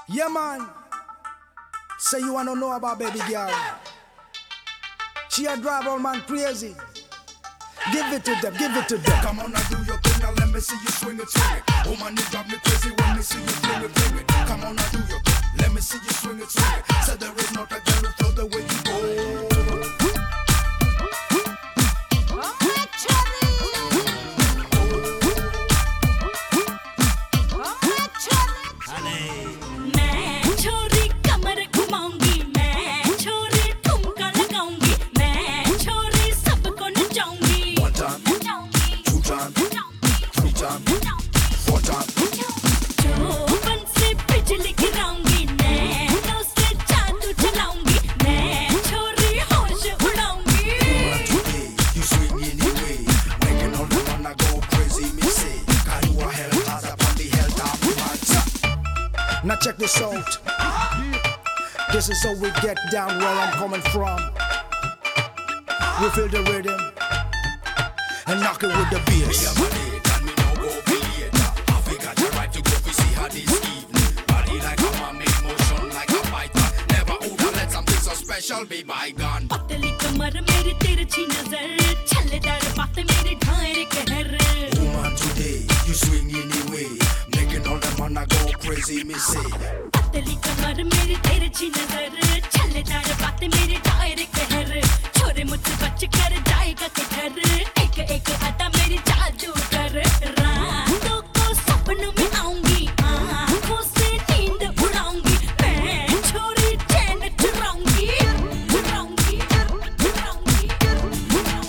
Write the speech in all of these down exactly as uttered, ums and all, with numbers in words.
Yeah, man. Say you wanna know about baby girl. She a drive all man crazy. Give it to them, give it to them. Come on, now do your thing, now let me see you swing it, swing it. Oh man, you drive me crazy when me see you fling it, fling it. Come on, now do your thing, let me see you swing it, swing it. Said there is not a girl who flow the way you go. Now check this out. This is how we get down where I'm coming from. We feel the rhythm and knock it with the bass. Me have a date and me no go be later. I figured the right to go fi see her this evening. Body like a man, make motion like a fighter. Never woulda let something so special be bygone. पतली कमर मेरी तिरछी नजर छल्लेदार बातें मेरी ढाई कहर. Woman, today you swing anyway, making all the man go crazy. Me say. पतली कमर मेरी तिरछी नजर छल्लेदार बातें मेरी ढाई कहर. छोरे मुझसे बच कर जाएगा किधर. एक एक अदा मेरी जादू कर. रातों को सपनों में आऊंगी, आँखों से नींद उड़ाऊंगी. मैं छोरी चैन चुराऊंगी, चुराऊंगी, चुराऊंगी, चुराऊंगी.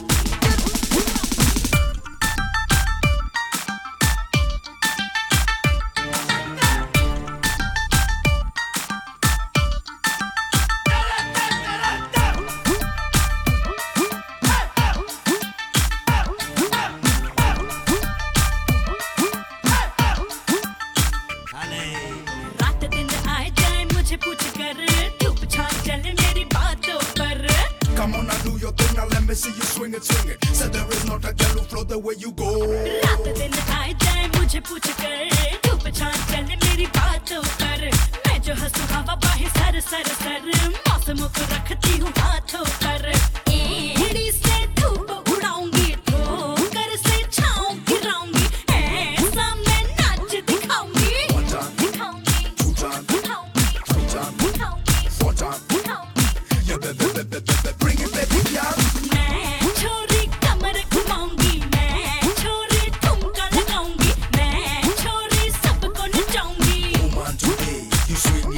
रात दिन आए जाए मुझे पूछ कर, धूप छाँव चले मेरी बातों पर. Come on, now do your thing, now let me see you swing it, swing it. Said there is not a girl who flow the way you go. रात दिन आए जाए मुझे पूछ कर, धूप छाँव चले मेरी बातों पर. मैं जो हंसू हवा बाहे सर सर सर, मौसमों को रखती हूँ हाथों पर. एड़ी से धूप उड़ाऊंगी, ठोकर से छाँव गिराऊंगी. ऐसा मैं नाच दिखाऊंगी, One time, दिखाऊंगी, two time, दिखाऊंगी, three time, दिखाऊंगी, four time. दिखाऊंगी. Yeah, baby, baby, baby, bring it, baby, girl. मैं छोरी कमर घुमाऊंगी, मैं छोरी ठुमका लगाऊंगी. मैं छोरी सबको नचाऊंगी. Woman, today you swing